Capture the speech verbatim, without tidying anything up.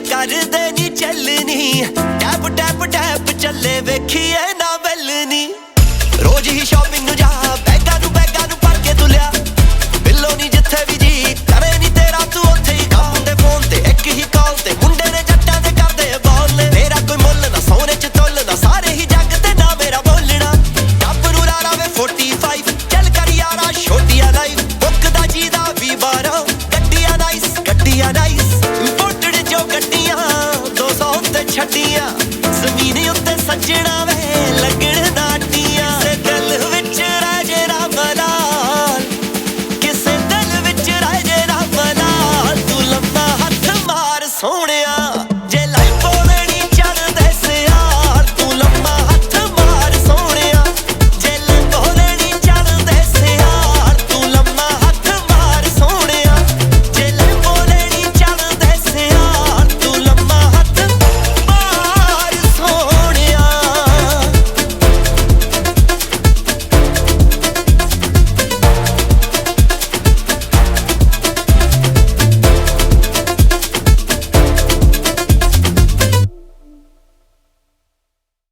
ਕਰਦੇ ਨੀ ਚੱਲਣੀ ਟੈਪ ਟੈਪ ਟੈਪ ਚੱਲੇ ਵੇਖੀਏ ਨਾ ਬੈਲਣੀ ਰੋਜ਼ ਹੀ ਸ਼ਾਪਿੰਗ ਨੂੰ ਜਾ ਬੈਗਾਂ ਨੂੰ ਬੈਗਾਂ ਨੂੰ ਭਰ ਕੇ ਤੁਲਿਆ ਬਿੱਲੋ ਨੀ ਜਿੱਥੇ ਵੀ ਜੀ ਕਰੇ ਨੀ ਤੇਰਾ ਤੂੰ ਉੱਥੇ ਹੀ ਖਾਉਂਦੇ ਫੋਨ ਤੇ ਇੱਕ ਹੀ ਕਾਲ ਤੇ ਮੁੰਡੇ ਨੇ ਜੱਟਾਂ ਦੇ ਕਰਦੇ ਬੋਲ ਮੇਰਾ ਕੋਈ ਮੁੱਲ ਨਾ ਸੋਨੇ ਚ ਤੁੱਲ ਨਾ ਸਾਰੇ ਹੀ ਜੱਗ ਤੇ ਨਾ ਮੇਰਾ ਬੋਲਣਾ ਟੱਪ ਨੂੰ ਲਾ ਲਾਵੇ ਪੈਂਤਾਲੀ ਚੱਲ ਕਰ ਯਾਰਾ ਛੋਟੀਆਂ ਲਾਈਫ ਬੁੱਕ ਦਾ ਜੀ ਦਾ ਵੀ ਬਾਰਾਂ ਗੱਡੀਆਂ ਨਾਈਸ ਗੱਡੀਆਂ ਨਾਈਸ ਇੰਪੋਰਟਡ ਜੋ ਗੱਡੀਆਂ ਦੋ ਸੌ ਤੇ ਛੱਡੀਆਂ